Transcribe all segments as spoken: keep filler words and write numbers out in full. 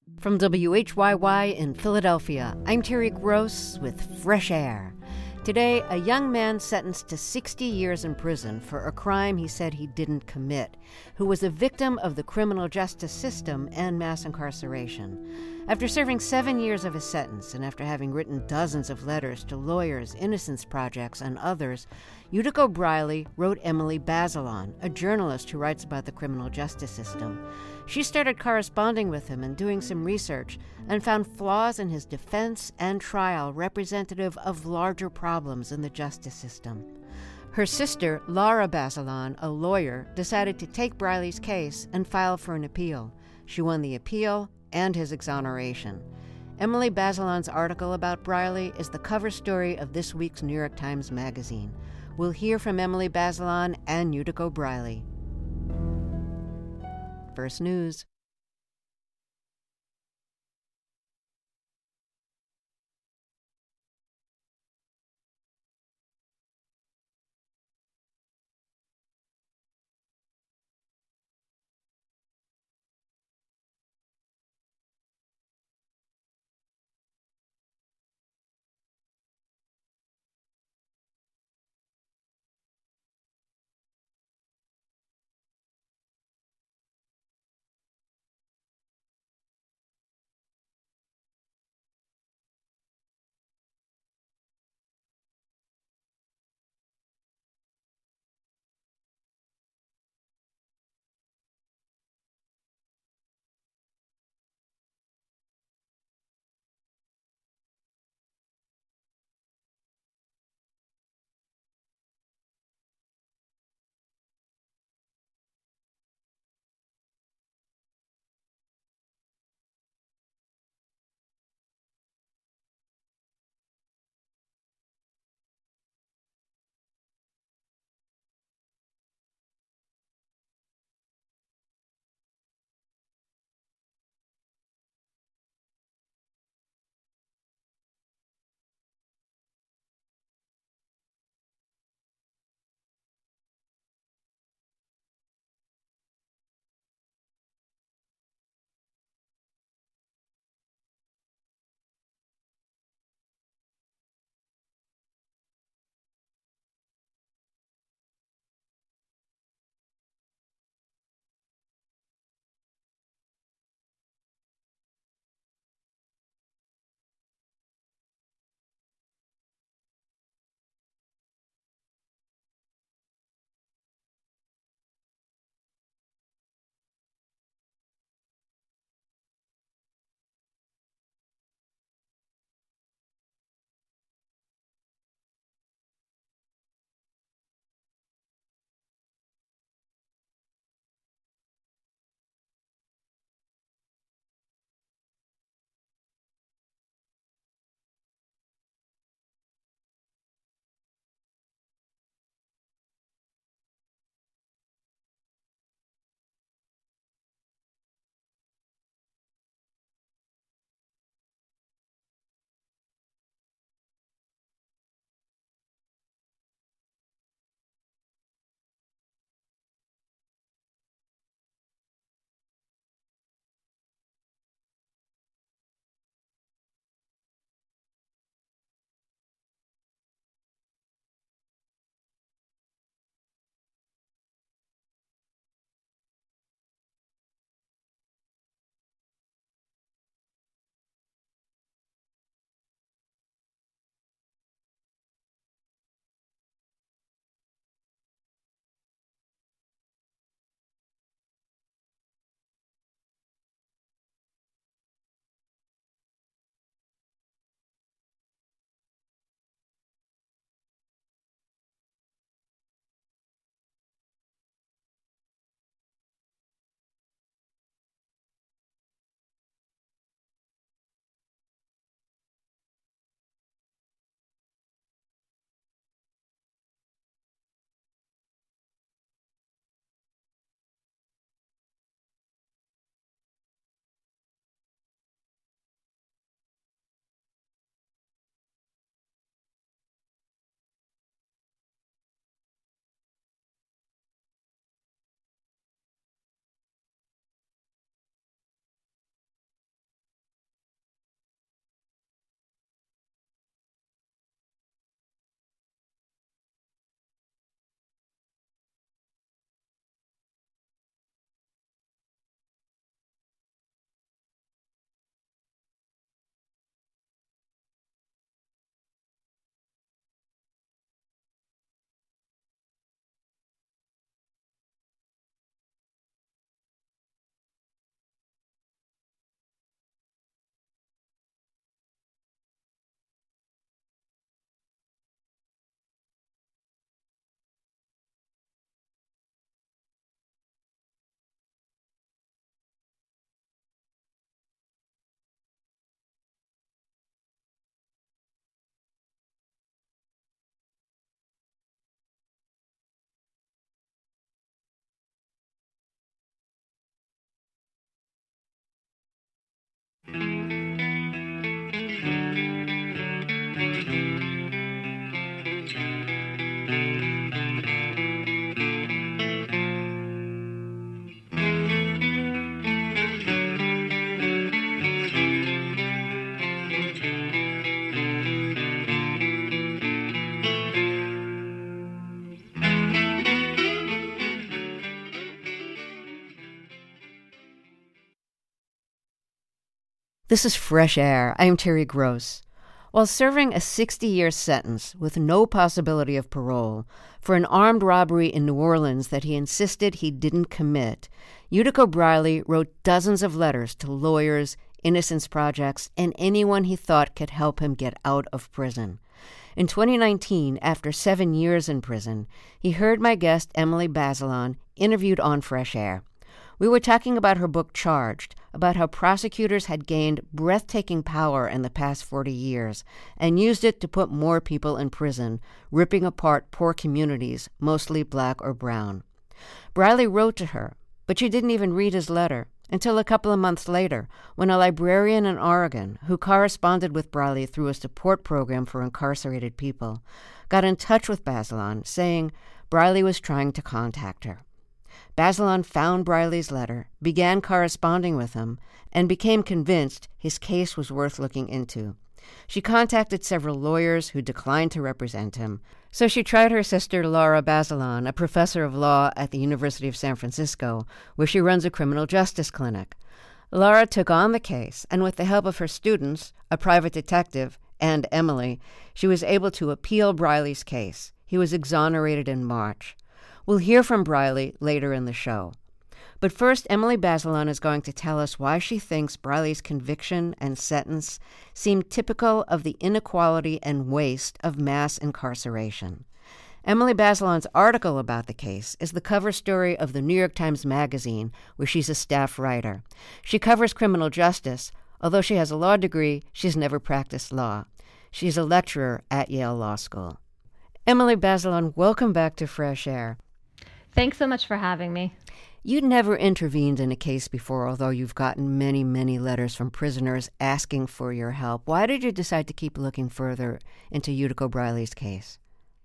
From W H Y Y in Philadelphia, I'm Terry Gross with Fresh Air. Today, a young man sentenced to sixty years in prison for a crime he said he didn't commit, who was a victim of the criminal justice system and mass incarceration. After serving seven years of his sentence, and after having written dozens of letters to lawyers, Innocence Projects, and others, Utico Briley wrote Emily Bazelon, a journalist who writes about the criminal justice system. She started corresponding with him and doing some research and found flaws in his defense and trial representative of larger problems in the justice system. Her sister, Laura Bazelon, a lawyer, decided to take Briley's case and file for an appeal. She won the appeal and his exoneration. Emily Bazelon's article about Briley is the cover story of this week's New York Times Magazine. We'll hear from Emily Bazelon and Utico Briley. First News. This is Fresh Air. I'm Terry Gross. While serving a sixty-year sentence with no possibility of parole for an armed robbery in New Orleans that he insisted he didn't commit, Utico Briley wrote dozens of letters to lawyers, Innocence Projects, and anyone he thought could help him get out of prison. In twenty nineteen, after seven years in prison, he heard my guest Emily Bazelon interviewed on Fresh Air. We were talking about her book Charged, about how prosecutors had gained breathtaking power in the past forty years and used it to put more people in prison, ripping apart poor communities, mostly black or brown. Briley wrote to her, but she didn't even read his letter until a couple of months later, when a librarian in Oregon, who corresponded with Briley through a support program for incarcerated people, got in touch with Bazelon, saying Briley was trying to contact her. Bazelon found Briley's letter, began corresponding with him, and became convinced his case was worth looking into. She contacted several lawyers who declined to represent him, so she tried her sister Laura Bazelon, a professor of law at the University of San Francisco, where she runs a criminal justice clinic. Laura took on the case, and with the help of her students, a private detective, and Emily, she was able to appeal Briley's case. He was exonerated in March. We'll hear from Briley later in the show. But first, Emily Bazelon is going to tell us why she thinks Briley's conviction and sentence seem typical of the inequality and waste of mass incarceration. Emily Bazelon's article about the case is the cover story of the New York Times Magazine, where she's a staff writer. She covers criminal justice. Although she has a law degree, she's never practiced law. She's a lecturer at Yale Law School. Emily Bazelon, welcome back to Fresh Air. Thanks so much for having me. You'd never intervened in a case before, although you've gotten many, many letters from prisoners asking for your help. Why did you decide to keep looking further into Utico Briley's case?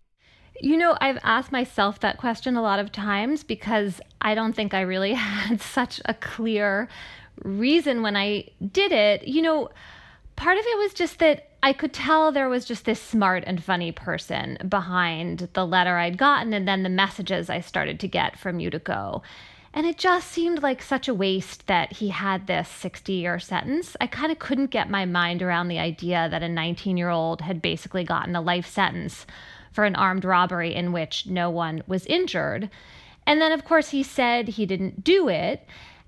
You know, I've asked myself that question a lot of times because I don't think I really had such a clear reason when I did it. You know, part of it was just that I could tell there was just this smart and funny person behind the letter I'd gotten and then the messages I started to get from Utico. And it just seemed like such a waste that he had this sixty-year sentence. I kind of couldn't get my mind around the idea that a nineteen-year-old had basically gotten a life sentence for an armed robbery in which no one was injured. And then, of course, he said he didn't do it.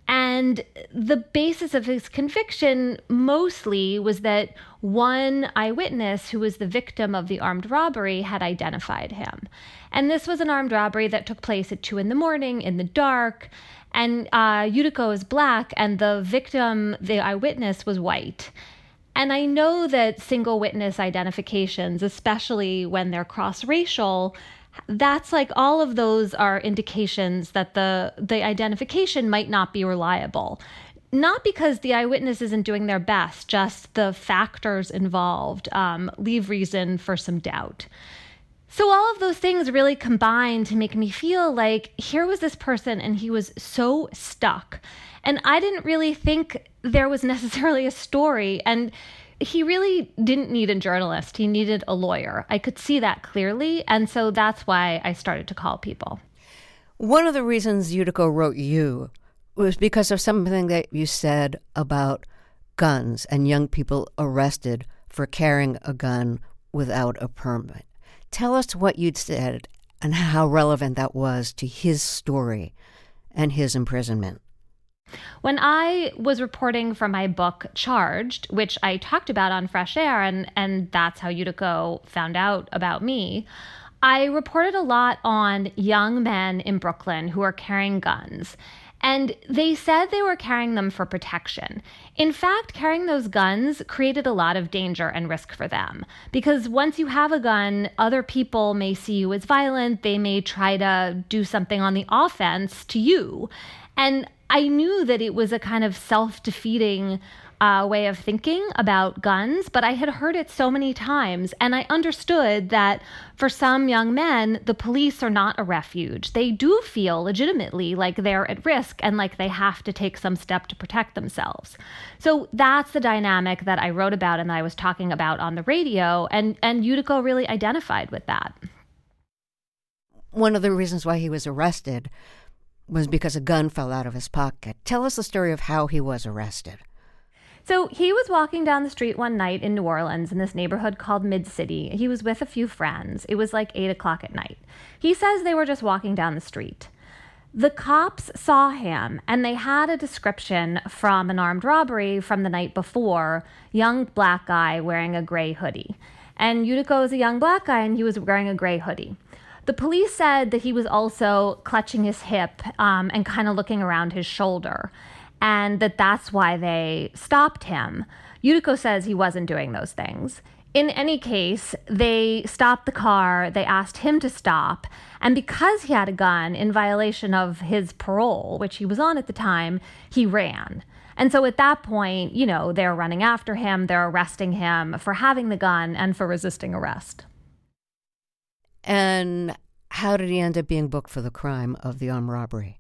And the basis of his conviction mostly was that one eyewitness who was the victim of the armed robbery had identified him. And this was an armed robbery that took place at two in the morning in the dark. And uh, Utico is black, and the victim, the eyewitness, was white. And I know that single witness identifications, especially when they're cross-racial, that's like all of those are indications that the the identification might not be reliable. Not because the eyewitness isn't doing their best, just the factors involved um, leave reason for some doubt. So all of those things really combined to make me feel like here was this person and he was so stuck. And I didn't really think there was necessarily a story. And he really didn't need a journalist. He needed a lawyer. I could see that clearly. And so that's why I started to call people. One of the reasons Utico wrote you was because of something that you said about guns and young people arrested for carrying a gun without a permit. Tell us what you'd said and how relevant that was to his story and his imprisonment. When I was reporting for my book, Charged, which I talked about on Fresh Air, and, and that's how Utico found out about me, I reported a lot on young men in Brooklyn who are carrying guns. And they said they were carrying them for protection. In fact, carrying those guns created a lot of danger and risk for them. Because once you have a gun, other people may see you as violent. They may try to do something on the offense to you. And I knew that it was a kind of self-defeating uh, way of thinking about guns, but I had heard it so many times, and I understood that for some young men, the police are not a refuge. They do feel legitimately like they're at risk and like they have to take some step to protect themselves. So that's the dynamic that I wrote about and that I was talking about on the radio, and, and Utico really identified with that. One of the reasons why he was arrested was because a gun fell out of his pocket. Tell us the story of how he was arrested. So he was walking down the street one night in New Orleans in this neighborhood called Mid-City. He was with a few friends. It was like eight o'clock at night. He says they were just walking down the street. The cops saw him, and they had a description from an armed robbery from the night before, young black guy wearing a gray hoodie. And Utico is a young black guy, and he was wearing a gray hoodie. The police said that he was also clutching his hip um, and kind of looking around his shoulder, and that that's why they stopped him. Utico says he wasn't doing those things. In any case, they stopped the car, they asked him to stop, and because he had a gun in violation of his parole, which he was on at the time, he ran. And so at that point, you know, they're running after him, they're arresting him for having the gun and for resisting arrest. And how did he end up being booked for the crime of the armed robbery?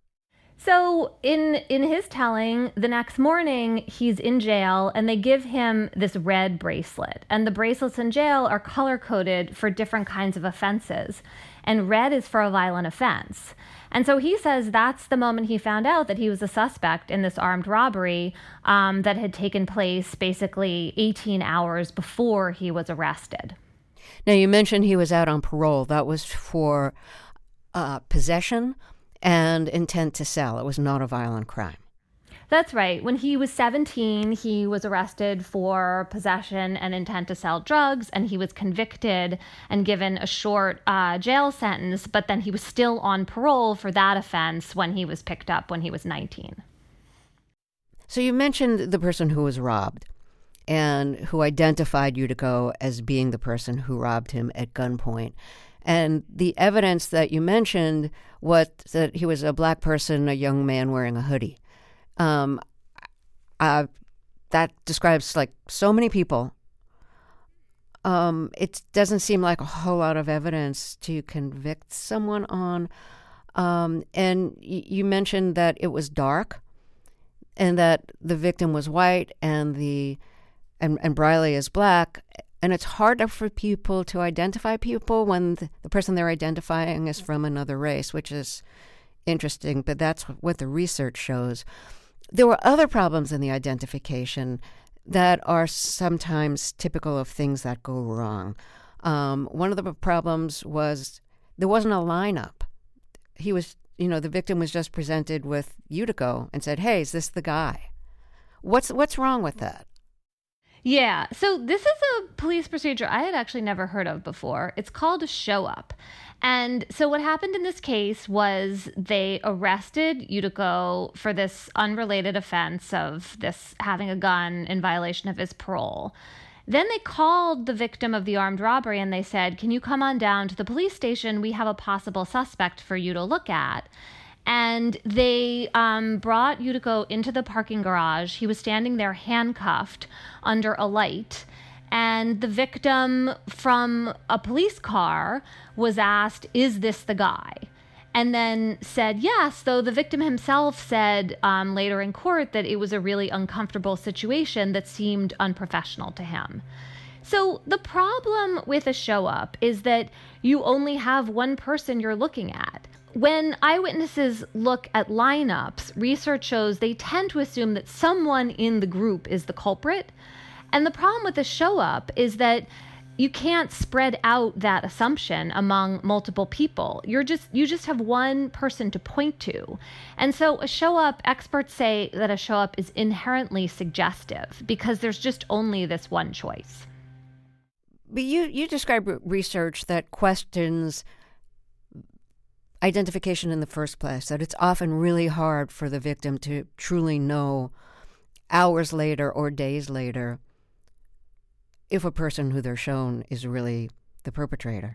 So in in his telling, the next morning he's in jail and they give him this red bracelet. And the bracelets in jail are color-coded for different kinds of offenses. And red is for a violent offense. And so he says that's the moment he found out that he was a suspect in this armed robbery um, that had taken place basically eighteen hours before he was arrested. Now, you mentioned he was out on parole. That was for uh, possession and intent to sell. It was not a violent crime. That's right. When he was seventeen, he was arrested for possession and intent to sell drugs, and he was convicted and given a short uh, jail sentence, but then he was still on parole for that offense when he was picked up when he was nineteen. So you mentioned the person who was robbed and who identified Utico as being the person who robbed him at gunpoint. And the evidence that you mentioned was that he was a black person, a young man wearing a hoodie. Um, uh, that describes like so many people. Um, it doesn't seem like a whole lot of evidence to convict someone on. Um, and y- you mentioned that it was dark and that the victim was white and the and, and Briley is black. And it's harder for people to identify people when the, the person they're identifying is from another race, which is interesting, but that's what the research shows. There were other problems in the identification that are sometimes typical of things that go wrong. Um, one of the problems was there wasn't a lineup. He was, you know, the victim was just presented with Utico and said, "Hey, is this the guy?" What's what's wrong with that? Yeah, so this is a police procedure I had actually never heard of before. It's called a show up. And so what happened in this case was they arrested Utico for this unrelated offense of this having a gun in violation of his parole. Then they called the victim of the armed robbery and they said, "Can you come on down to the police station? We have a possible suspect for you to look at." And they um, brought Utico into the parking garage. He was standing there handcuffed under a light. And the victim from a police car was asked, "Is this the guy?" And then said yes, though the victim himself said um, later in court that it was a really uncomfortable situation that seemed unprofessional to him. So the problem with a show up is that you only have one person you're looking at. When eyewitnesses look at lineups, research shows they tend to assume that someone in the group is the culprit. And the problem with a show up is that you can't spread out that assumption among multiple people. You're just you just have one person to point to. And so a show up, experts say that a show up is inherently suggestive because there's just only this one choice. But you, you describe research that questions identification in the first place, that it's often really hard for the victim to truly know hours later or days later if a person who they're shown is really the perpetrator.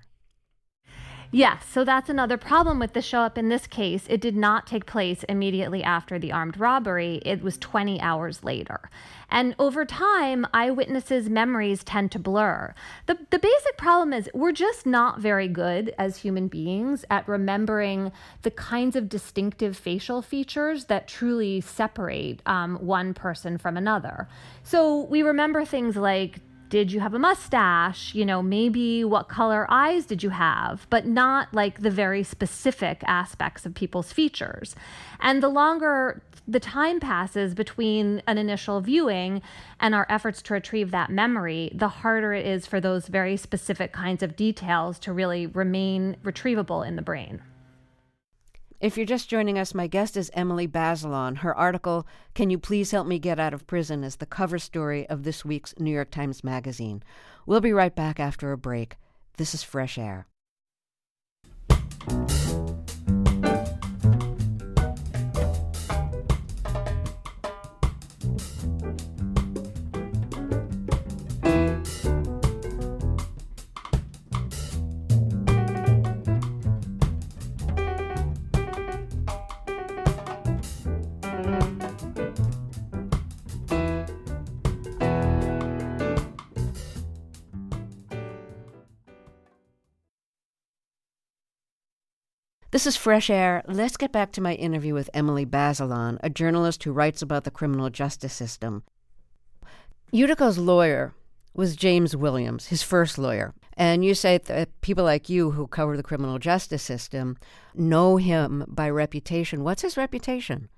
Yes, so that's another problem with the show up in this case. It did not take place immediately after the armed robbery. It was twenty hours later. And over time, eyewitnesses' memories tend to blur. The, the basic problem is we're just not very good as human beings at remembering the kinds of distinctive facial features that truly separate um, one person from another. So we remember things like did you have a mustache? You know, maybe what color eyes did you have? But not like the very specific aspects of people's features. And the longer the time passes between an initial viewing and our efforts to retrieve that memory, the harder it is for those very specific kinds of details to really remain retrievable in the brain. If you're just joining us, my guest is Emily Bazelon. Her article, Can You Please Help Me Get Out of Prison, is the cover story of this week's New York Times Magazine. We'll be right back after a break. This is Fresh Air. This is Fresh Air. Let's get back to my interview with Emily Bazelon, a journalist who writes about the criminal justice system. Utico's lawyer was James Williams, his first lawyer. And you say that people like you who cover the criminal justice system know him by reputation. What's his reputation?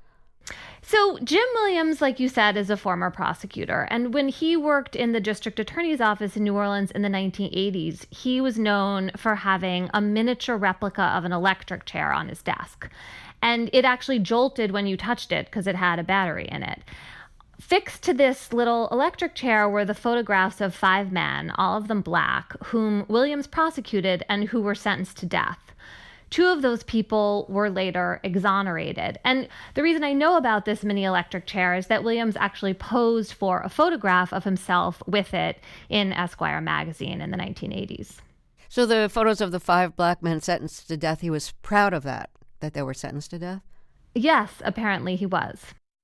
So Jim Williams, like you said, is a former prosecutor. And when he worked in the district attorney's office in New Orleans in the nineteen eighties, he was known for having a miniature replica of an electric chair on his desk. And it actually jolted when you touched it because it had a battery in it. Fixed to this little electric chair were the photographs of five men, all of them black, whom Williams prosecuted and who were sentenced to death. Two of those people were later exonerated. And the reason I know about this mini electric chair is that Williams actually posed for a photograph of himself with it in Esquire magazine in the nineteen eighties. So the photos of the five black men sentenced to death, he was proud of that, that they were sentenced to death? Yes, apparently he was.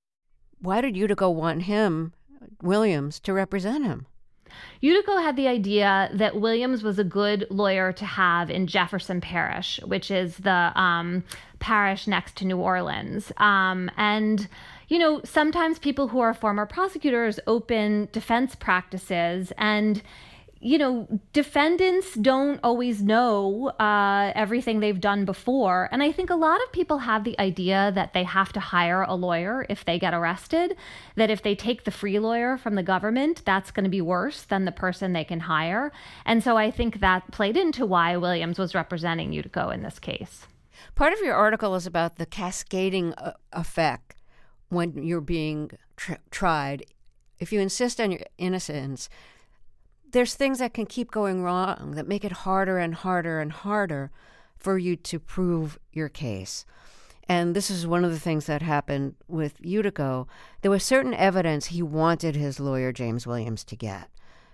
Why did Utico want him, Williams, to represent him? Utico had the idea that Williams was a good lawyer to have in Jefferson Parish, which is the um, parish next to New Orleans. Um, and, you know, sometimes people who are former prosecutors open defense practices, and you know, defendants don't always know uh, everything they've done before. And I think a lot of people have the idea that they have to hire a lawyer if they get arrested, that if they take the free lawyer from the government, that's going to be worse than the person they can hire. And so I think that played into why Williams was representing Utico in this case. Part of your article is about the cascading uh, effect when you're being tr- tried. If you insist on your innocence, there's things that can keep going wrong that make it harder and harder and harder for you to prove your case. And this is one of the things that happened with Utico. There was certain evidence he wanted his lawyer, James Williams, to get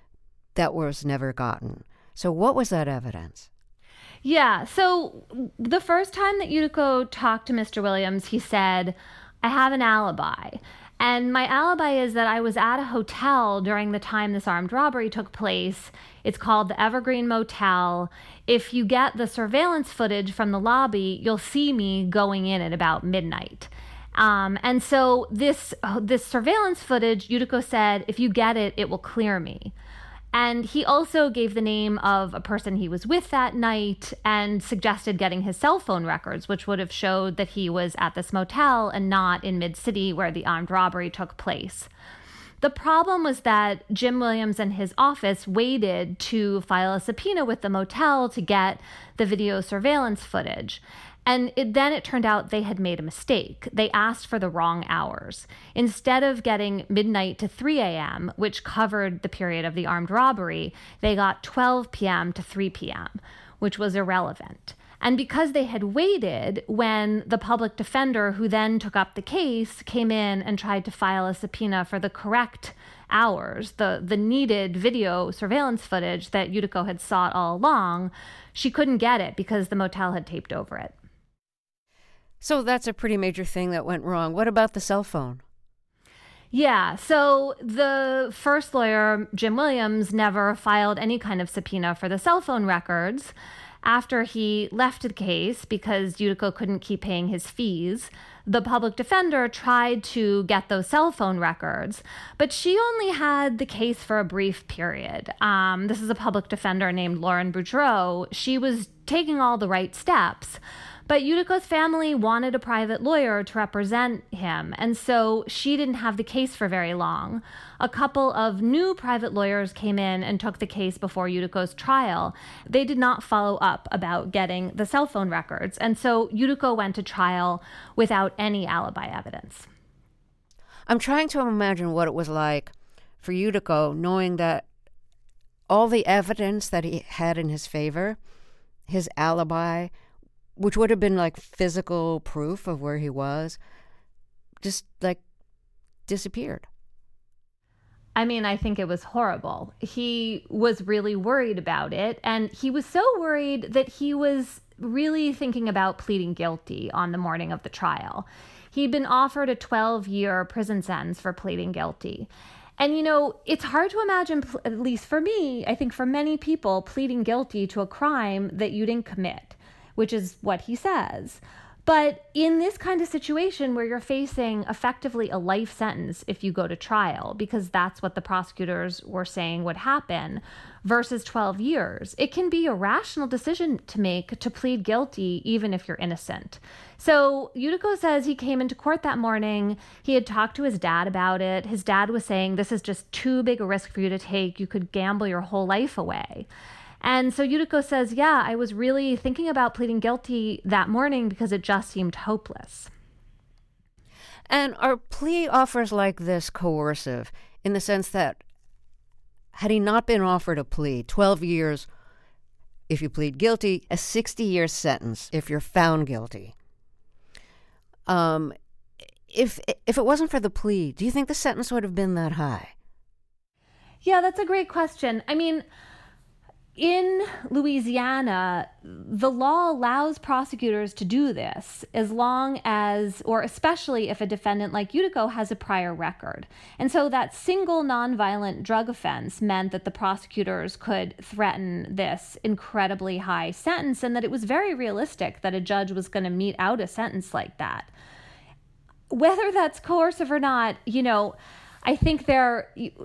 that was never gotten. So what was that evidence? Yeah, so the first time that Utico talked to Mister Williams, he said, I have an alibi. And my alibi is that I was at a hotel during the time this armed robbery took place. It's called the Evergreen Motel. If you get the surveillance footage from the lobby, you'll see me going in at about midnight. Um, and so this this surveillance footage, Utico said, if you get it, it will clear me. And he also gave the name of a person he was with that night and suggested getting his cell phone records, which would have showed that he was at this motel and not in Mid-City where the armed robbery took place. The problem was that Jim Williams and his office waited to file a subpoena with the motel to get the video surveillance footage. And it, then it turned out they had made a mistake. They asked for the wrong hours. Instead of getting midnight to three a.m., which covered the period of the armed robbery, they got twelve p.m. to three p.m., which was irrelevant. And because they had waited, when the public defender who then took up the case came in and tried to file a subpoena for the correct hours, the, the needed video surveillance footage that Utico had sought all along, she couldn't get it because the motel had taped over it. So that's a pretty major thing that went wrong. What about the cell phone? Yeah, so the first lawyer, Jim Williams, never filed any kind of subpoena for the cell phone records. After he left the case because Yutiko couldn't keep paying his fees, the public defender tried to get those cell phone records, but she only had the case for a brief period. Um, this is a public defender named Lauren Boudreau. She was taking all the right steps, but Yutiko's family wanted a private lawyer to represent him, and so she didn't have the case for very long. A couple of new private lawyers came in and took the case before Yutiko's trial. They did not follow up about getting the cell phone records, and so Yutiko went to trial without any alibi evidence. I'm trying to imagine what it was like for Yutiko, knowing that all the evidence that he had in his favor, his alibi, which would have been like physical proof of where he was, just like disappeared. I mean, I think it was horrible. He was really worried about it, and he was so worried that he was really thinking about pleading guilty on the morning of the trial. He'd been offered a twelve-year prison sentence for pleading guilty. And, you know, it's hard to imagine, at least for me, I think for many people, pleading guilty to a crime that you didn't commit, which is what he says. But in this kind of situation where you're facing effectively a life sentence if you go to trial, because that's what the prosecutors were saying would happen, versus twelve years, it can be a rational decision to make to plead guilty even if you're innocent. So Yutiko says he came into court that morning. He had talked to his dad about it. His dad was saying, this is just too big a risk for you to take. You could gamble your whole life away. And so Yutiko says, yeah, I was really thinking about pleading guilty that morning because it just seemed hopeless. And are plea offers like this coercive in the sense that had he not been offered a plea, twelve years if you plead guilty, a sixty-year sentence if you're found guilty? Um, if if it wasn't for the plea, do you think the sentence would have been that high? Yeah, that's a great question. I mean, in Louisiana, the law allows prosecutors to do this as long as, or especially if a defendant like Yutiko has a prior record. And so that single nonviolent drug offense meant that the prosecutors could threaten this incredibly high sentence, and that it was very realistic that a judge was going to mete out a sentence like that. Whether that's coercive or not, you know, I think there,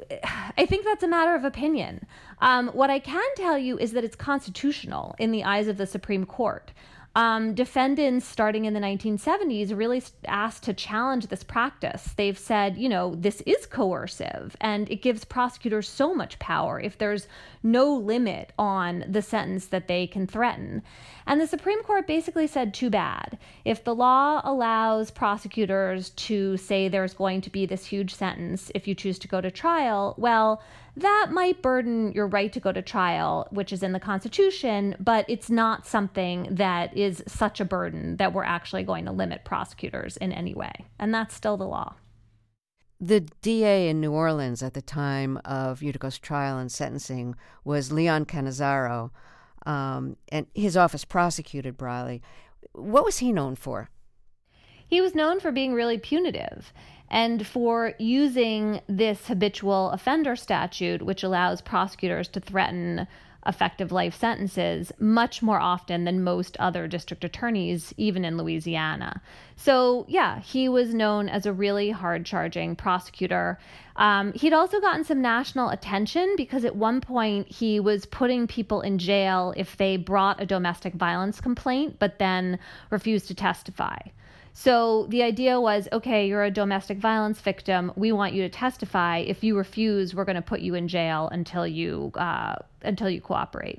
I think that's a matter of opinion. Um, what I can tell you is that it's constitutional in the eyes of the Supreme Court. Um, defendants starting in the nineteen seventies really asked to challenge this practice. They've said, you know, this is coercive and it gives prosecutors so much power if there's no limit on the sentence that they can threaten. And the Supreme Court basically said, too bad. If the law allows prosecutors to say there's going to be this huge sentence if you choose to go to trial, well, that might burden your right to go to trial, which is in the Constitution, but it's not something that is such a burden that we're actually going to limit prosecutors in any way. And that's still the law. The D A in New Orleans at the time of Yutiko's trial and sentencing was Leon Cannizzaro, um, and his office prosecuted Briley. What was he known for? He was known for being really punitive and for using this habitual offender statute, which allows prosecutors to threaten effective life sentences much more often than most other district attorneys, even in Louisiana. So yeah, he was known as a really hard-charging prosecutor. Um, he'd also gotten some national attention because at one point he was putting people in jail if they brought a domestic violence complaint, but then refused to testify. So the idea was, okay, you're a domestic violence victim. We want you to testify. If you refuse, we're going to put you in jail until you uh, until you cooperate.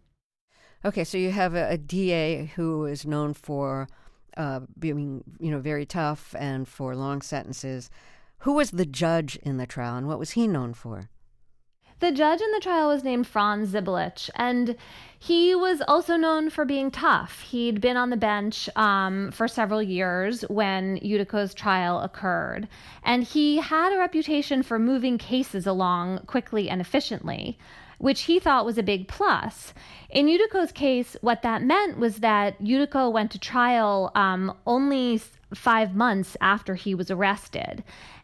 Okay, so you have a, a D A who is known for uh, being, you know, very tough and for long sentences. Who was the judge in the trial, and what was he known for? The judge in the trial was named Franz Zibelich, and he was also known for being tough. He'd been on the bench um, for several years when Yutiko's trial occurred, and he had a reputation for moving cases along quickly and efficiently, which he thought was a big plus. In Yutiko's case, what that meant was that Yutiko went to trial um, only five months after he was arrested.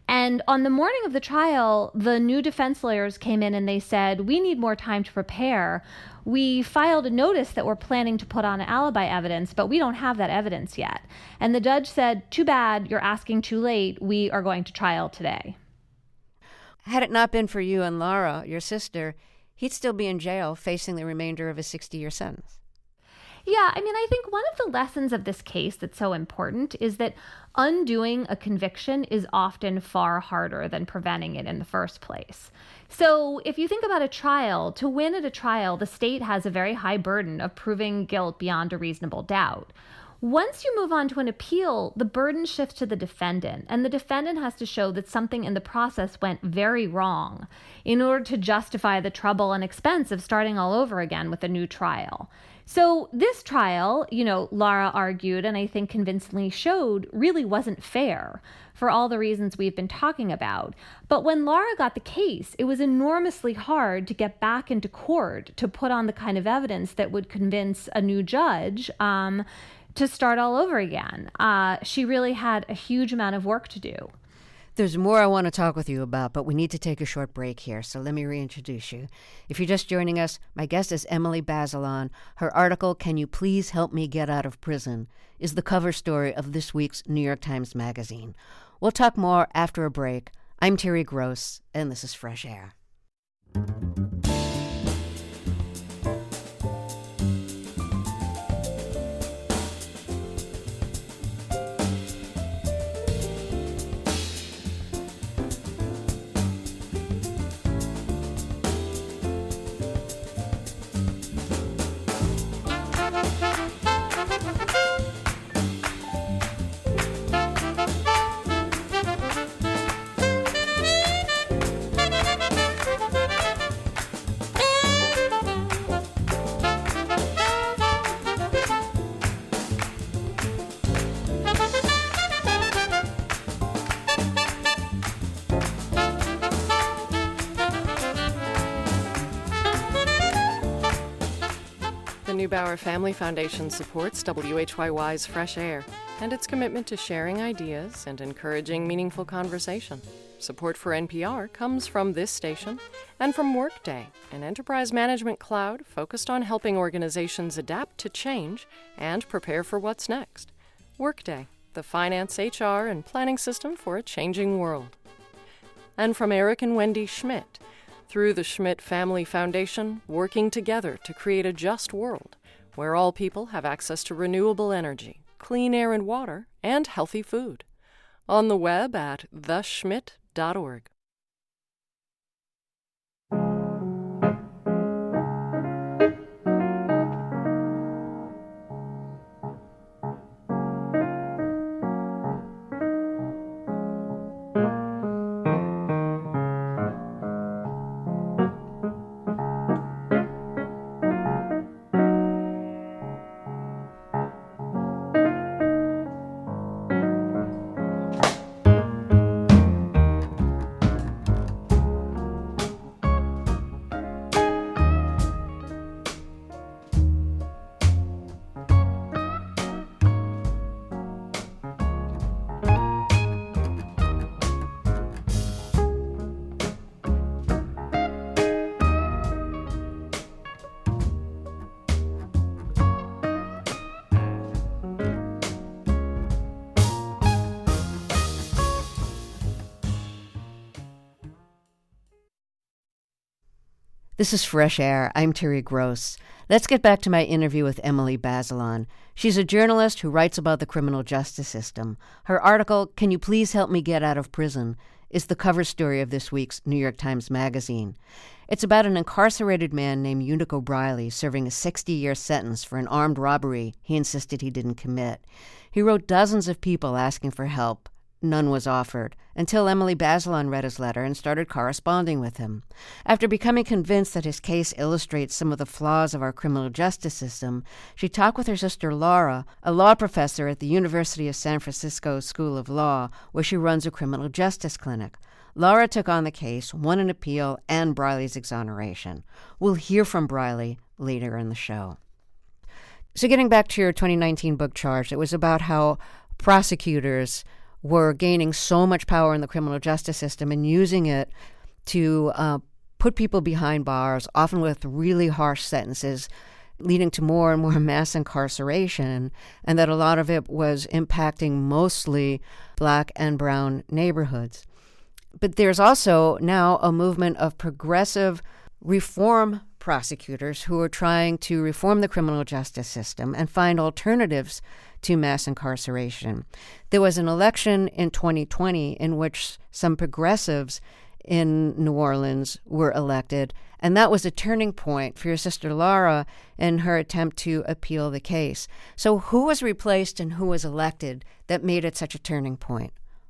And on the morning of the trial, the new defense lawyers came in and they said, we need more time to prepare. We filed a notice that we're planning to put on alibi evidence, but we don't have that evidence yet. And the judge said, too bad, you're asking too late. We are going to trial today. Had it not been for you and Laura, your sister, he'd still be in jail facing the remainder of his sixty-year sentence. Yeah, I mean, I think one of the lessons of this case that's so important is that undoing a conviction is often far harder than preventing it in the first place. So if you think about a trial, to win at a trial, the state has a very high burden of proving guilt beyond a reasonable doubt. Once you move on to an appeal, the burden shifts to the defendant, and the defendant has to show that something in the process went very wrong in order to justify the trouble and expense of starting all over again with a new trial. So this trial, you know, Laura argued, and I think convincingly showed, really wasn't fair for all the reasons we've been talking about. But when Laura got the case, it was enormously hard to get back into court to put on the kind of evidence that would convince a new judge um, to start all over again. Uh, she really had a huge amount of work to do. There's more I want to talk with you about, but we need to take a short break here, so let me reintroduce you. If you're just joining us, my guest is Emily Bazelon. Her article, Can You Please Help Me Get Out of Prison?, is the cover story of this week's New York Times Magazine. We'll talk more after a break. I'm Terry Gross, and this is Fresh Air. Neubauer Family Foundation supports W H Y Y's Fresh Air and its commitment to sharing ideas and encouraging meaningful conversation. Support for N P R comes from this station and from Workday, an enterprise management cloud focused on helping organizations adapt to change and prepare for what's next. Workday, the finance, H R, and planning system for a changing world. And from Eric and Wendy Schmidt, through the Schmidt Family Foundation, working together to create a just world where all people have access to renewable energy, clean air and water, and healthy food. On the web at the schmidt dot org. This is Fresh Air. I'm Terry Gross. Let's get back to my interview with Emily Bazelon. She's a journalist who writes about the criminal justice system. Her article, Can You Please Help Me Get Out of Prison?, is the cover story of this week's New York Times Magazine. It's about an incarcerated man named Unick O'Reilly serving a sixty-year sentence for an armed robbery he insisted he didn't commit. He wrote dozens of people asking for help. None was offered, until Emily Bazelon read his letter and started corresponding with him. After becoming convinced that his case illustrates some of the flaws of our criminal justice system, she talked with her sister Laura, a law professor at the University of San Francisco School of Law, where she runs a criminal justice clinic. Laura took on the case, won an appeal, and Briley's exoneration. We'll hear from Briley later in the show. So getting back to your twenty nineteen book Charged, it was about how prosecutors were gaining so much power in the criminal justice system and using it to uh, put people behind bars, often with really harsh sentences, leading to more and more mass incarceration, and that a lot of it was impacting mostly Black and brown neighborhoods. But there's also now a movement of progressive reform prosecutors who are trying to reform the criminal justice system and find alternatives to mass incarceration. There was an election in twenty twenty in which some progressives in New Orleans were elected, and that was a turning point for your sister Laura in her attempt to appeal the case. So who was replaced and who was elected that made it such a turning point?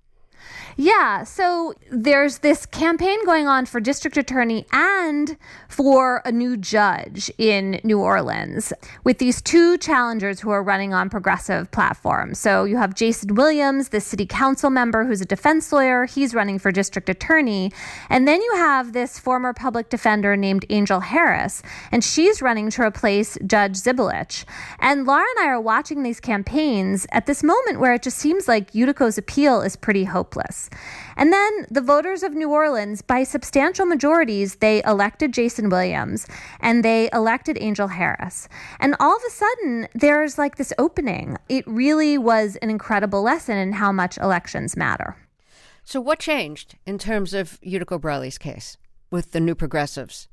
Yeah, so there's this campaign going on for district attorney and for a new judge in New Orleans with these two challengers who are running on progressive platforms. So you have Jason Williams, the city council member who's a defense lawyer. He's running for district attorney. And then you have this former public defender named Angel Harris, and she's running to replace Judge Zibulich. And Laura and I are watching these campaigns at this moment where it just seems like Utico's appeal is pretty hopeless. And then the voters of New Orleans, by substantial majorities, they elected Jason Williams and they elected Angel Harris. And all of a sudden, there's like this opening. It really was an incredible lesson in how much elections matter. So what changed in terms of Utico Briley's case with the new progressives?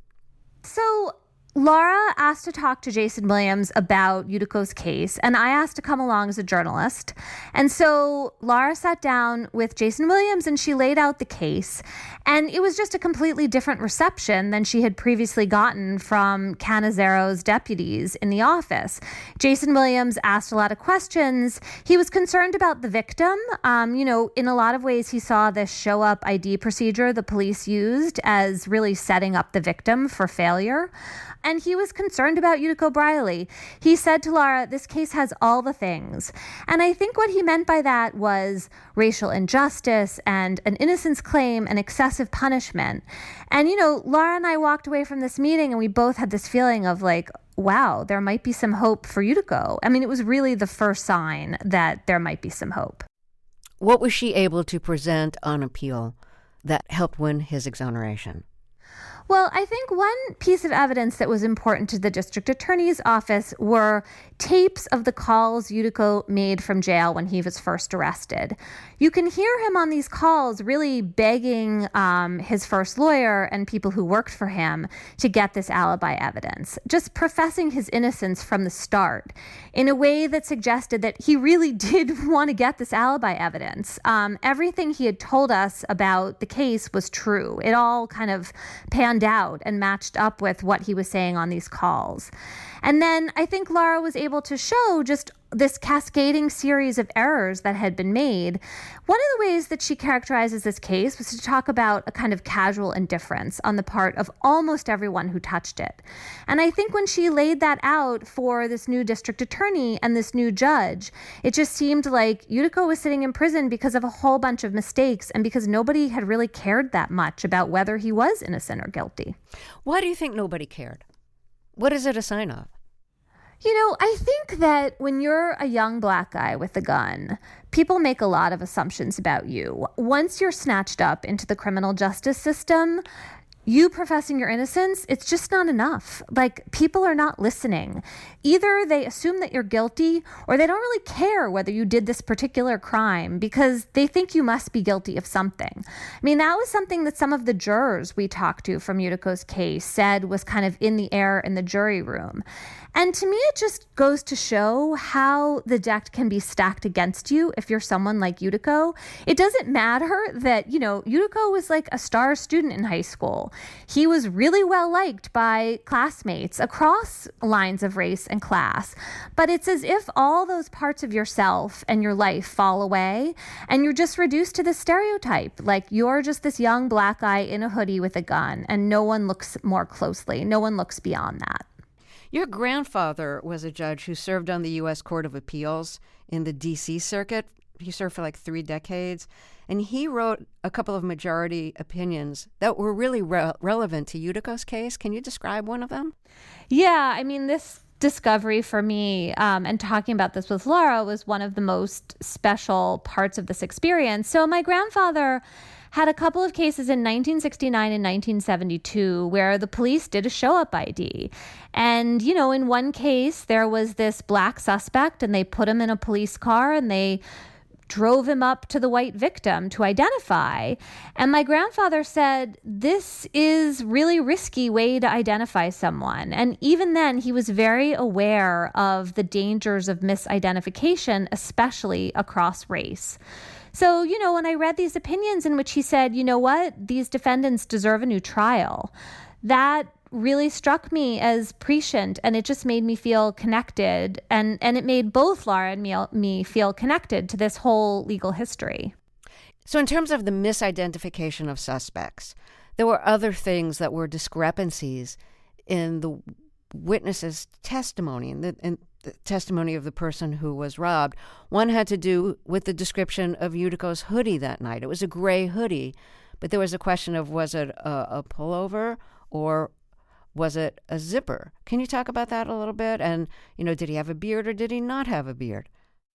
So Laura asked to talk to Jason Williams about Utico's case, and I asked to come along as a journalist. And so Laura sat down with Jason Williams and she laid out the case. And it was just a completely different reception than she had previously gotten from Canizaro's deputies in the office. Jason Williams asked a lot of questions. He was concerned about the victim. Um, you know, in a lot of ways, he saw this show-up I D procedure the police used as really setting up the victim for failure. And he was concerned about Utico Briley. He said to Laura, this case has all the things. And I think what he meant by that was racial injustice and an innocence claim and excessive punishment. And, you know, Laura and I walked away from this meeting and we both had this feeling of like, wow, there might be some hope for Utico. I mean, it was really the first sign that there might be some hope. What was she able to present on appeal that helped win his exoneration? Well, I think one piece of evidence that was important to the district attorney's office were tapes of the calls Utico made from jail when he was first arrested. You can hear him on these calls really begging um, his first lawyer and people who worked for him to get this alibi evidence, just professing his innocence from the start in a way that suggested that he really did want to get this alibi evidence. Um, everything he had told us about the case was true. It all kind of panned out and matched up with what he was saying on these calls. And then I think Laura was able to show just this cascading series of errors that had been made. One of the ways that she characterizes this case was to talk about a kind of casual indifference on the part of almost everyone who touched it. And I think when she laid that out for this new district attorney and this new judge, it just seemed like Utico was sitting in prison because of a whole bunch of mistakes and because nobody had really cared that much about whether he was innocent or guilty. Why do you think nobody cared? What is it a sign of? You know, I think that when you're a young Black guy with a gun, people make a lot of assumptions about you. Once you're snatched up into the criminal justice system, you professing your innocence, it's just not enough. Like, people are not listening. Either they assume that you're guilty or they don't really care whether you did this particular crime because they think you must be guilty of something. I mean, that was something that some of the jurors we talked to from Utico's case said was kind of in the air in the jury room. And to me, it just goes to show how the deck can be stacked against you if you're someone like Utico. It doesn't matter that, you know, Utico was like a star student in high school. He was really well liked by classmates across lines of race and class. But it's as if all those parts of yourself and your life fall away and you're just reduced to this stereotype. Like, you're just this young Black guy in a hoodie with a gun and no one looks more closely. No one looks beyond that. Your grandfather was a judge who served on the U S Court of Appeals in the D C circuit. He served for like three decades. And he wrote a couple of majority opinions that were really re- relevant to Utico's case. Can you describe one of them? Yeah, I mean, this discovery for me, um, and talking about this with Laura, was one of the most special parts of this experience. So my grandfather had a couple of cases in nineteen sixty-nine and nineteen seventy-two where the police did a show-up I D. And, you know, in one case, there was this black suspect, and they put him in a police car, and they drove him up to the white victim to identify. And my grandfather said, this is really risky way to identify someone. And even then, he was very aware of the dangers of misidentification, especially across race. So, you know, when I read these opinions in which he said, you know what, these defendants deserve a new trial, that really struck me as prescient, and it just made me feel connected. And, and it made both Laura and me, me feel connected to this whole legal history. So in terms of the misidentification of suspects, there were other things that were discrepancies in the witness's testimony, in the, in the testimony of the person who was robbed. One had to do with the description of Yutiko's hoodie that night. It was a gray hoodie, but there was a question of, was it a, a pullover or was it a zipper? Can you talk about that a little bit? And, you know, did he have a beard or did he not have a beard?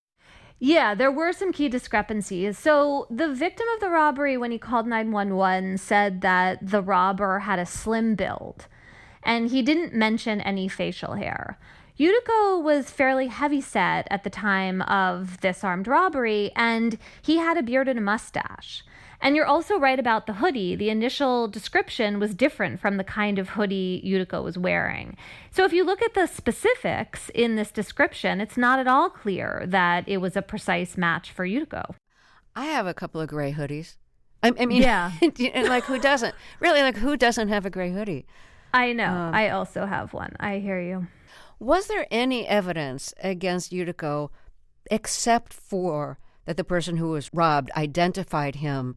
Yeah, there were some key discrepancies. So the victim of the robbery, when he called nine one one, said that the robber had a slim build, and he didn't mention any facial hair. Yutiko was fairly heavyset at the time of this armed robbery, and he had a beard and a mustache. And you're also right about the hoodie. The initial description was different from the kind of hoodie Yutiko was wearing. So if you look at the specifics in this description, it's not at all clear that it was a precise match for Yutiko. I have a couple of gray hoodies. I, I mean, yeah. Like, who doesn't? Really, like, who doesn't have a gray hoodie? I know. Um, I also have one. I hear you. Was there any evidence against Yutiko except for that the person who was robbed identified him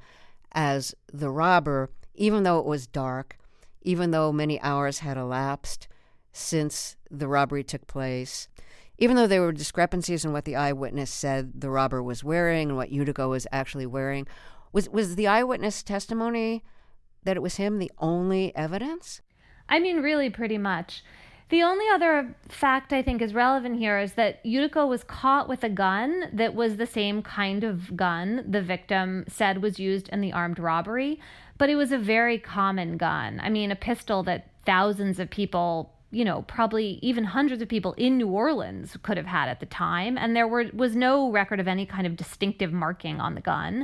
as the robber, even though it was dark, even though many hours had elapsed since the robbery took place, even though there were discrepancies in what the eyewitness said the robber was wearing and what Yutiko was actually wearing? Was, was the eyewitness testimony that it was him the only evidence? I mean, really, pretty much. The only other fact I think is relevant here is that Yutiko was caught with a gun that was the same kind of gun the victim said was used in the armed robbery, but it was a very common gun. I mean, a pistol that thousands of people, you know, probably even hundreds of people in New Orleans could have had at the time, and there were was no record of any kind of distinctive marking on the gun.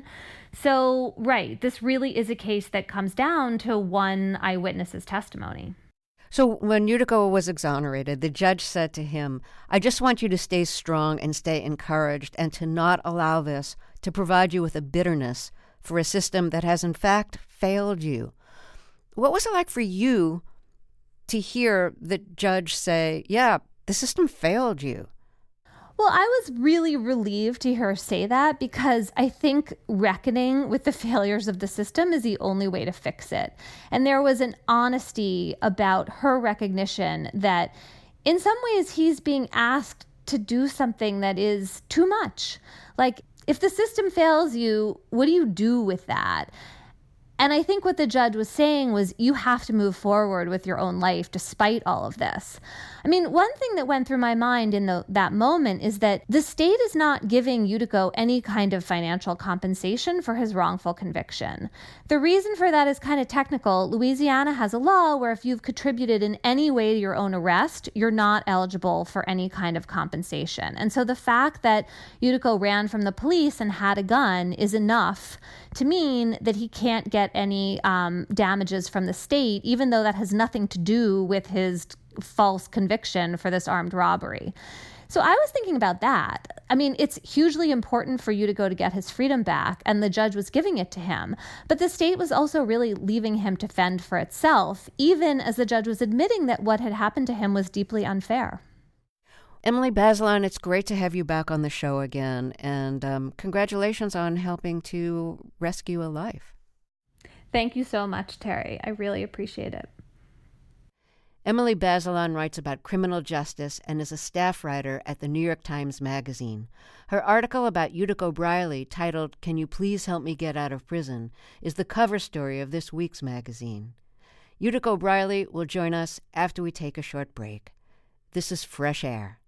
So, right, this really is a case that comes down to one eyewitness's testimony. So when Yutiko was exonerated, the judge said to him, I just want you to stay strong and stay encouraged and to not allow this to provide you with a bitterness for a system that has in fact failed you. What was it like for you to hear the judge say, yeah, the system failed you? Well, I was really relieved to hear her say that because I think reckoning with the failures of the system is the only way to fix it. And there was an honesty about her recognition that in some ways he's being asked to do something that is too much. Like, if the system fails you, what do you do with that? And I think what the judge was saying was you have to move forward with your own life despite all of this. I mean, one thing that went through my mind in the, that moment is that the state is not giving Yutiko any kind of financial compensation for his wrongful conviction. The reason for that is kind of technical. Louisiana has a law where if you've contributed in any way to your own arrest, you're not eligible for any kind of compensation. And so the fact that Yutiko ran from the police and had a gun is enough to mean that he can't get any um, damages from the state, even though that has nothing to do with his false conviction for this armed robbery. So I was thinking about that. I mean, it's hugely important for Yutiko to get his freedom back, and the judge was giving it to him. But the state was also really leaving him to fend for itself, even as the judge was admitting that what had happened to him was deeply unfair. Emily Bazelon, it's great to have you back on the show again, and um, congratulations on helping to rescue a life. Thank you so much, Terry. I really appreciate it. Emily Bazelon writes about criminal justice and is a staff writer at the New York Times Magazine. Her article about Yutiko Briley, titled Can You Please Help Me Get Out of Prison, is the cover story of this week's magazine. Yutiko Briley will join us after we take a short break. This is Fresh Air.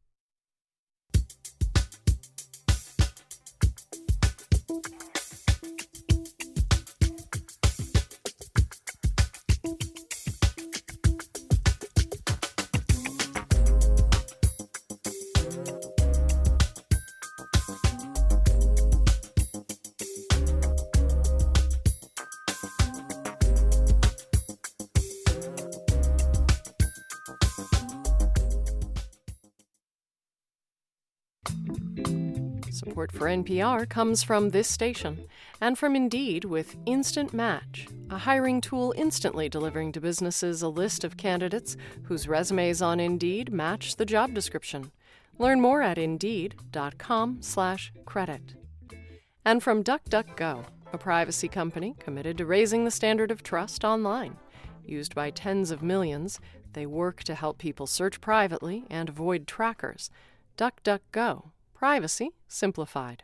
Support for N P R comes from this station and from Indeed with Instant Match, a hiring tool instantly delivering to businesses a list of candidates whose resumes on Indeed match the job description. Learn more at Indeed.com slash credit. And from DuckDuckGo, a privacy company committed to raising the standard of trust online. Used by tens of millions, they work to help people search privately and avoid trackers. DuckDuckGo. Privacy simplified.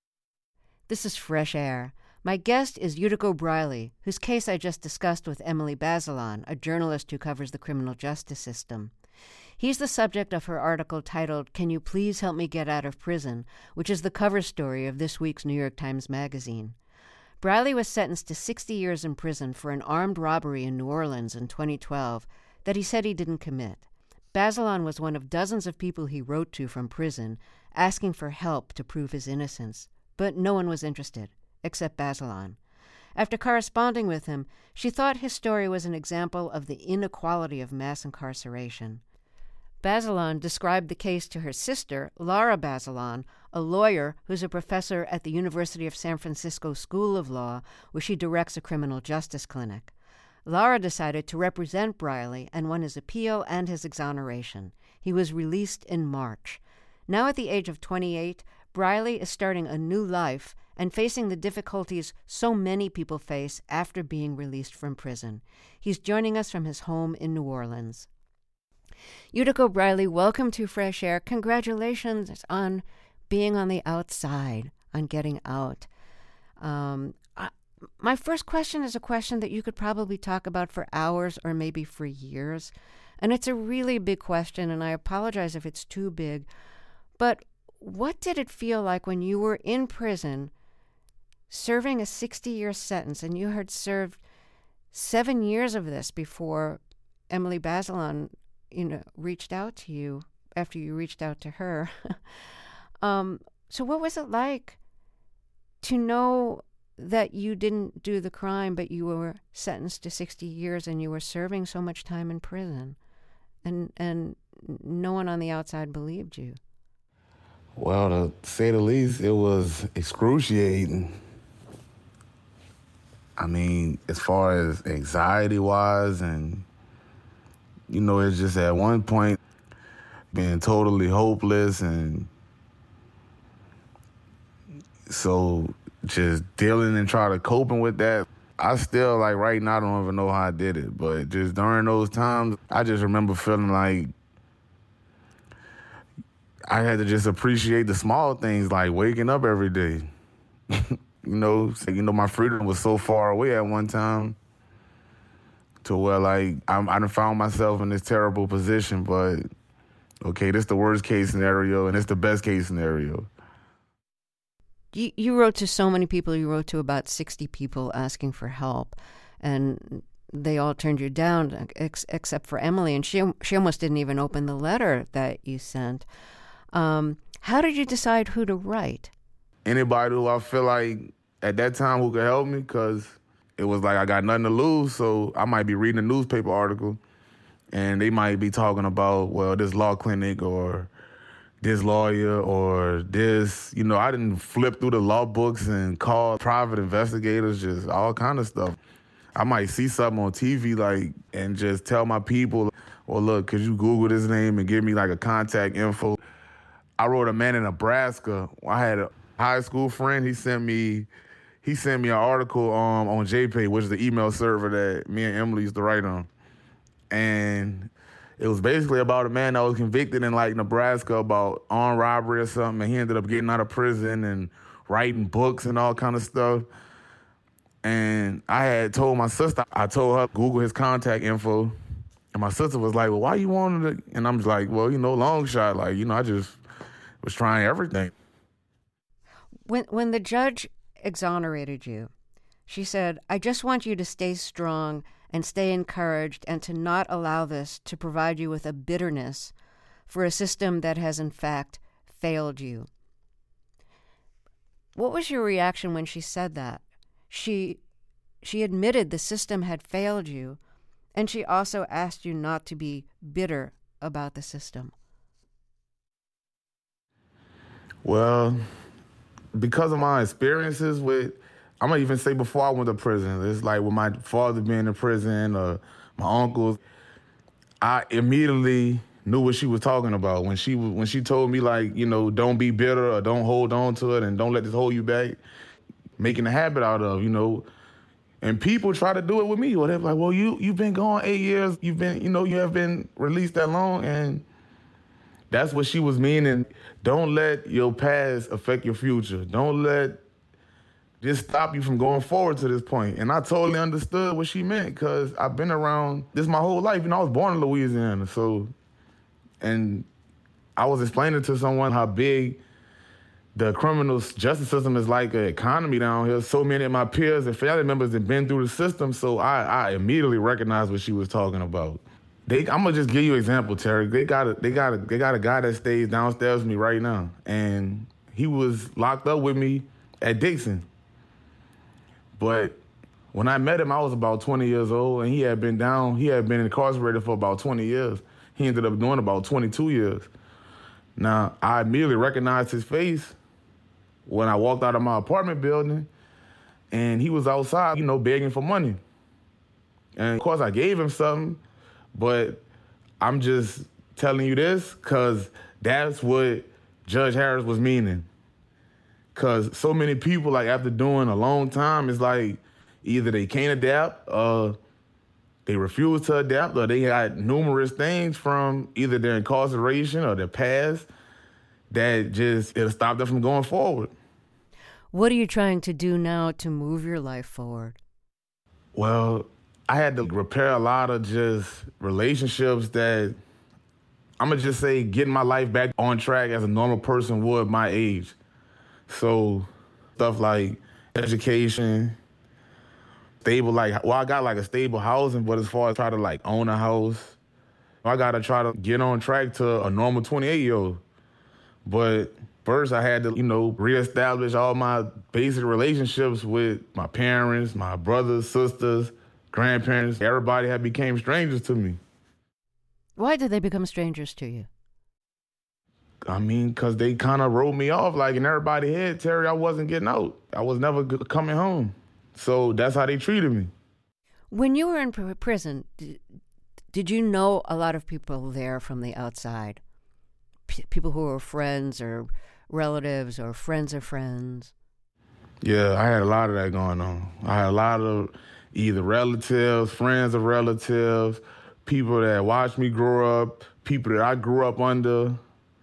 This is Fresh Air. My guest is Yudiko Briley, whose case I just discussed with Emily Bazelon, a journalist who covers the criminal justice system. He's the subject of her article titled, "Can You Please Help Me Get Out of Prison?", which is the cover story of this week's New York Times Magazine. Briley was sentenced to sixty years in prison for an armed robbery in New Orleans in twenty twelve that he said he didn't commit. Bazelon was one of dozens of people he wrote to from prison, asking for help to prove his innocence, but no one was interested, except Bazelon. After corresponding with him, she thought his story was an example of the inequality of mass incarceration. Bazelon described the case to her sister, Laura Bazelon, a lawyer who's a professor at the University of San Francisco School of Law, where she directs a criminal justice clinic. Laura decided to represent Briley and won his appeal and his exoneration. He was released in March. Now at the age of twenty-eight, Briley is starting a new life and facing the difficulties so many people face after being released from prison. He's joining us from his home in New Orleans. Yudiko Briley, welcome to Fresh Air. Congratulations on being on the outside, on getting out. Um, I, my first question is a question that you could probably talk about for hours or maybe for years. And it's a really big question, and I apologize if it's too big. But what did it feel like when you were in prison serving a sixty-year sentence, and you had served seven years of this before Emily Bazelon, you know, reached out to you after you reached out to her? um, so what was it like to know that you didn't do the crime, but you were sentenced to sixty years and you were serving so much time in prison, and and no one on the outside believed you? Well, to say the least, it was excruciating. I mean, as far as anxiety-wise, and, you know, it's just at one point being totally hopeless, and so just dealing and trying to coping with that. I still, like, right now, I don't even know how I did it, but just during those times, I just remember feeling like I had to just appreciate the small things, like waking up every day. you know, so, you know, my freedom was so far away at one time to where, like, I'm, I done found myself in this terrible position, but, okay, this is the worst case scenario, and it's the best case scenario. You, you wrote to so many people. You wrote to about sixty people asking for help, and they all turned you down ex- except for Emily, and she she almost didn't even open the letter that you sent. Um, how did you decide who to write? Anybody who I feel like at that time who could help me, because it was like I got nothing to lose, so I might be reading a newspaper article, and they might be talking about, well, this law clinic or this lawyer or this. You know, I didn't flip through the law books and call private investigators, just all kind of stuff. I might see something on T V, like, and just tell my people, well, look, could you Google this name and give me, like, a contact info? I wrote a man in Nebraska. I had a high school friend. He sent me, he sent me an article um, on J P A, which is the email server that me and Emily used to write on. And it was basically about a man that was convicted in, like, Nebraska about armed robbery or something, and he ended up getting out of prison and writing books and all kind of stuff. And I had told my sister, I told her, Google his contact info. And my sister was like, well, why you wanted it? And I'm just like, well, you know, long shot. Like, you know, I just was trying everything. When when the judge exonerated you, she said, I just want you to stay strong and stay encouraged and to not allow this to provide you with a bitterness for a system that has in fact failed you. What was your reaction when she said that? She she admitted the system had failed you, and she also asked you not to be bitter about the system. Well, because of my experiences with, I'm going to even say before I went to prison, it's like with my father being in prison or my uncles, I immediately knew what she was talking about. When she when she told me, like, you know, don't be bitter or don't hold on to it and don't let this hold you back, making a habit out of, you know. And people try to do it with me. Or they're like, well, you, you've been gone eight years. You've been, you know, you have been released that long. And that's what she was meaning. Don't let your past affect your future. Don't let this stop you from going forward to this point. And I totally understood what she meant because I've been around this my whole life. You know, I was born in Louisiana. So, and I was explaining to someone how big the criminal justice system is like an economy down here. So many of my peers and family members have been through the system, so I, I immediately recognized what she was talking about. They, I'm gonna just give you an example, Terry. They got a, they got a, they got a guy that stays downstairs with me right now, and he was locked up with me at Dixon. But when I met him, I was about twenty years old, and he had been down. He had been incarcerated for about twenty years. He ended up doing about twenty-two years. Now, I immediately recognized his face when I walked out of my apartment building, and he was outside, you know, begging for money. And of course I gave him something, but I'm just telling you this because that's what Judge Harris was meaning. Because so many people, like, after doing a long time, it's like either they can't adapt or they refuse to adapt, or they got numerous things from either their incarceration or their past that just, it'll stop them from going forward. What are you trying to do now to move your life forward? Well, I had to repair a lot of just relationships that, I'm going to just say, getting my life back on track as a normal person would my age. So stuff like education, stable, like, well, I got like a stable housing, but as far as try to like own a house, I got to try to get on track to a normal twenty-eight-year-old. But first I had to, you know, reestablish all my basic relationships with my parents, my brothers, sisters, grandparents. Everybody had became strangers to me. Why did they become strangers to you? I mean, because they kind of wrote me off. Like, in everybody's head, Terry, I wasn't getting out. I was never g- coming home. So that's how they treated me. When you were in pr- prison, did, did you know a lot of people there from the outside? P- people who were friends or relatives or friends of friends? Yeah, I had a lot of that going on. I had a lot of either relatives, friends of relatives, people that watched me grow up, people that I grew up under.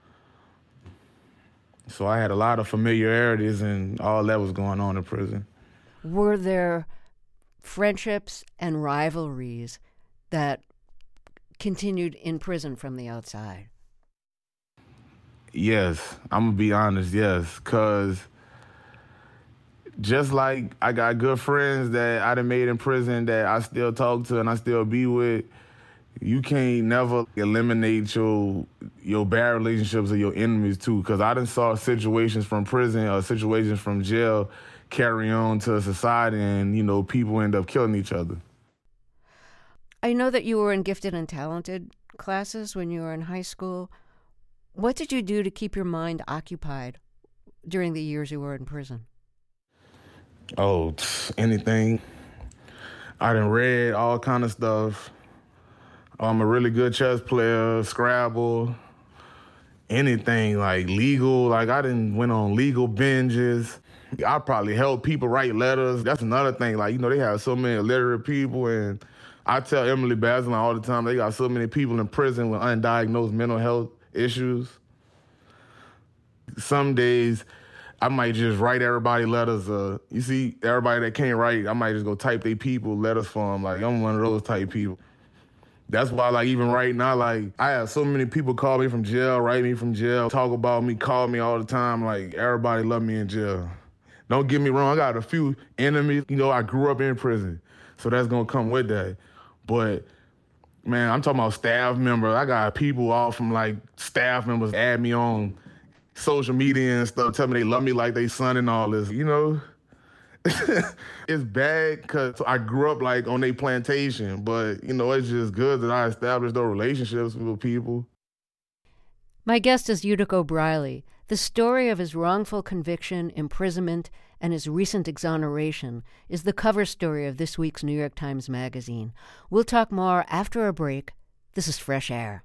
So I had a lot of familiarities, and all that was going on in prison. Were there friendships and rivalries that continued in prison from the outside? Yes, I'm going to be honest, yes, because just like I got good friends that I done made in prison that I still talk to and I still be with, you can't never eliminate your your bad relationships or your enemies too. Because I done saw situations from prison or situations from jail carry on to society, and, you know, people end up killing each other. I know that you were in gifted and talented classes when you were in high school. What did you do to keep your mind occupied during the years you were in prison? Oh, anything. I done read all kind of stuff. I'm a really good chess player, Scrabble, anything like legal. Like, I done went on legal binges. I probably helped people write letters. That's another thing. Like, you know, they have so many illiterate people, and I tell Emily Bazelon all the time, they got so many people in prison with undiagnosed mental health issues. Some days I might just write everybody letters. Uh, you see, everybody that can't write, I might just go type they people letters for them. Like, I'm one of those type people. That's why, like, even right now, like, I have so many people call me from jail, write me from jail, talk about me, call me all the time. Like, everybody love me in jail. Don't get me wrong, I got a few enemies. You know, I grew up in prison, so that's gonna come with that. But, man, I'm talking about staff members. I got people all from, like, staff members add me on social media and stuff, tell me they love me like they son and all this, you know? It's bad because I grew up like on their plantation, but you know, it's just good that I established those relationships with people. My guest is Utica O'Briley. The story of his wrongful conviction, imprisonment, and his recent exoneration is the cover story of this week's New York Times Magazine. We'll talk more after a break. This is Fresh Air.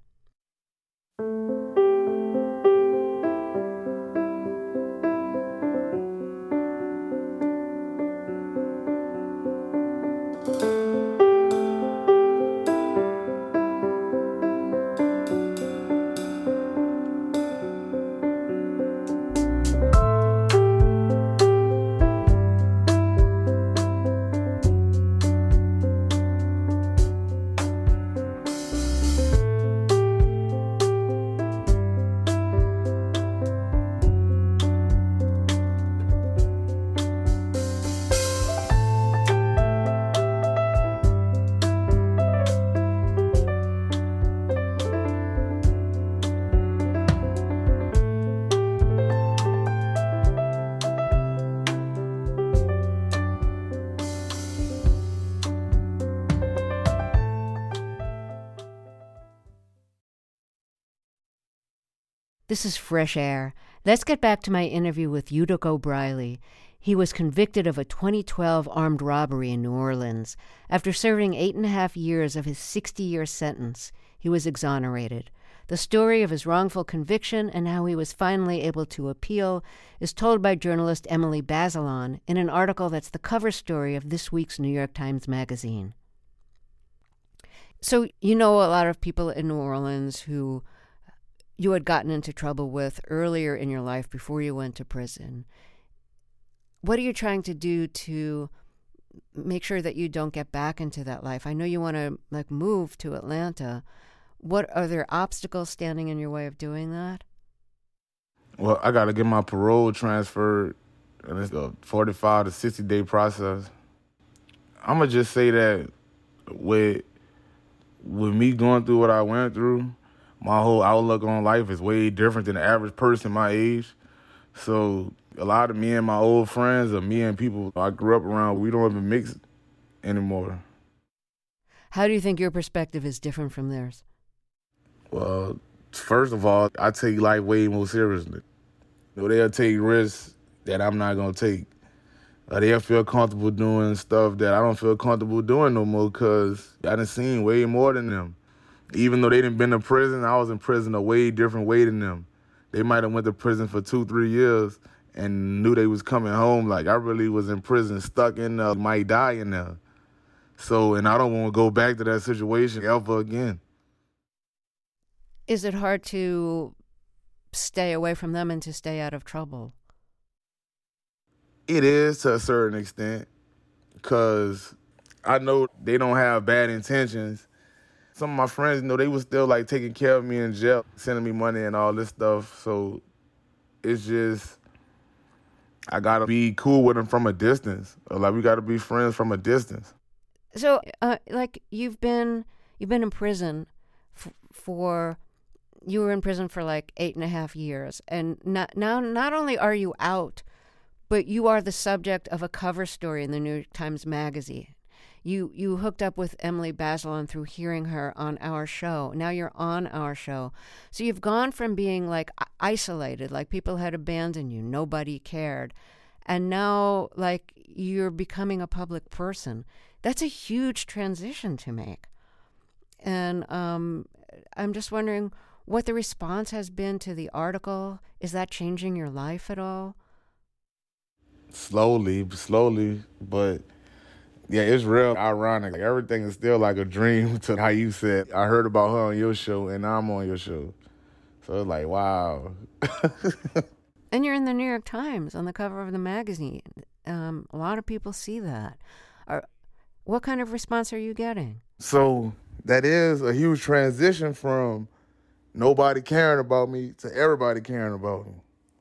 This is Fresh Air. Let's get back to my interview with Utica O'Briley. He was convicted of a twenty twelve armed robbery in New Orleans. After serving eight and a half years of his sixty-year sentence, he was exonerated. The story of his wrongful conviction and how he was finally able to appeal is told by journalist Emily Bazelon in an article that's the cover story of this week's New York Times Magazine. So you know a lot of people in New Orleans who you had gotten into trouble with earlier in your life before you went to prison. What are you trying to do to make sure that you don't get back into that life? I know you want to like move to Atlanta. What are there obstacles standing in your way of doing that? Well, I got to get my parole transferred, and it's a forty-five to sixty day process. I'm gonna just say that with with me going through what I went through, my whole outlook on life is way different than the average person my age. So a lot of me and my old friends, or me and people I grew up around, we don't even mix anymore. How do you think your perspective is different from theirs? Well, first of all, I take life way more seriously. You know, they'll take risks that I'm not going to take. Uh, they'll feel comfortable doing stuff that I don't feel comfortable doing no more because I done seen way more than them. Even though they didn't been to prison, I was in prison a way different way than them. They might have went to prison for two, three years and knew they was coming home. Like, I really was in prison, stuck in there, might die in there. So, and I don't want to go back to that situation ever again. Is it hard to stay away from them and to stay out of trouble? It is to a certain extent, because I know they don't have bad intentions. Some of my friends, you know, they was still like taking care of me in jail, sending me money and all this stuff. So it's just, I gotta be cool with them from a distance. Like, we gotta be friends from a distance. So, uh, like, you've been you've been in prison f- for, you were in prison for like eight and a half years, and not, now not only are you out, but you are the subject of a cover story in the New York Times Magazine. You you hooked up with Emily Bazelon through hearing her on our show. Now you're on our show. So you've gone from being like isolated, like people had abandoned you, nobody cared, and now like you're becoming a public person. That's a huge transition to make. And um, I'm just wondering what the response has been to the article. Is that changing your life at all? Slowly, slowly, but yeah, it's real ironic. Like, everything is still like a dream to how you said. I heard about her on your show, and now I'm on your show. So it's like, wow. And you're in the New York Times on the cover of the magazine. Um, a lot of people see that. Are, what kind of response are you getting? So that is a huge transition from nobody caring about me to everybody caring about me.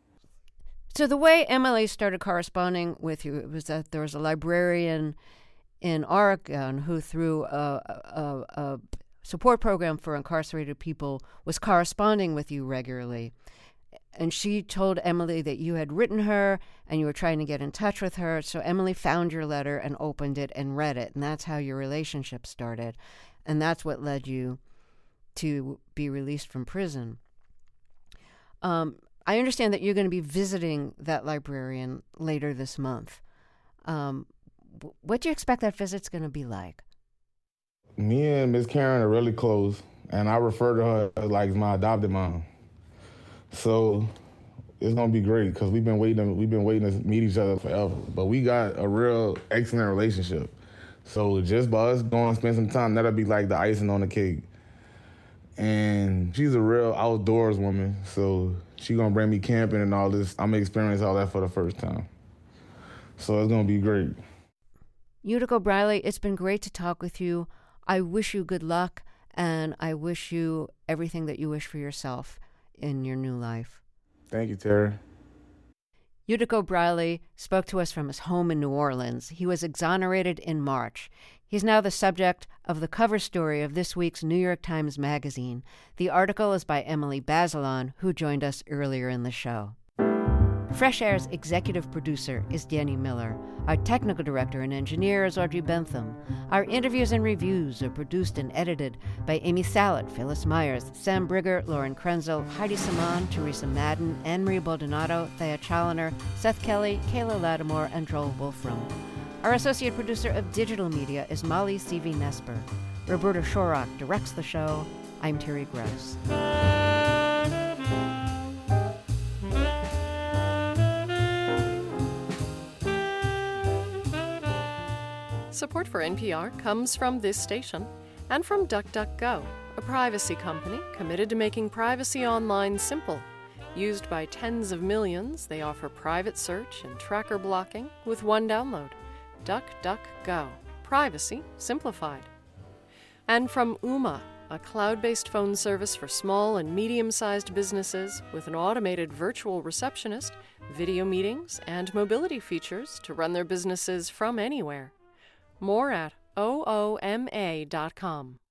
So the way Emily started corresponding with you, it was that there was a librarian in Oregon who, through a, a, a support program for incarcerated people, was corresponding with you regularly. And she told Emily that you had written her and you were trying to get in touch with her. So Emily found your letter and opened it and read it. And that's how your relationship started. And that's what led you to be released from prison. Um, I understand that you're going to be visiting that librarian later this month. Um, what do you expect that visit's going to be like? Me and Miss Karen are really close, and I refer to her as like my adopted mom. So it's gonna be great because we've been waiting. We've been waiting to meet each other forever. But we got a real excellent relationship. So just by us going to spend some time, that'll be like the icing on the cake. And she's a real outdoors woman, so she gonna bring me camping and all this. I'm gonna experience all that for the first time. So it's gonna be great. Utica Briley, it's been great to talk with you. I wish you good luck, and I wish you everything that you wish for yourself in your new life. Thank you, Terry. Utica Briley spoke to us from his home in New Orleans. He was exonerated in March. He's now the subject of the cover story of this week's New York Times Magazine. The article is by Emily Bazelon, who joined us earlier in the show. Fresh Air's executive producer is Danny Miller. Our technical director and engineer is Audrey Bentham. Our interviews and reviews are produced and edited by Amy Salet, Phyllis Myers, Sam Brigger, Lauren Krenzel, Heidi Saman, Teresa Madden, Anne-Marie Baldonado, Thea Challoner, Seth Kelly, Kayla Lattimore, and Joel Wolfram. Our associate producer of digital media is Molly C V Nesper. Roberta Shorrock directs the show. I'm Terry Gross. Support for N P R comes from this station and from DuckDuckGo, a privacy company committed to making privacy online simple. Used by tens of millions, they offer private search and tracker blocking with one download. DuckDuckGo. Privacy simplified. And from Ooma, a cloud-based phone service for small and medium-sized businesses with an automated virtual receptionist, video meetings, and mobility features to run their businesses from anywhere. More at O O M A dot com.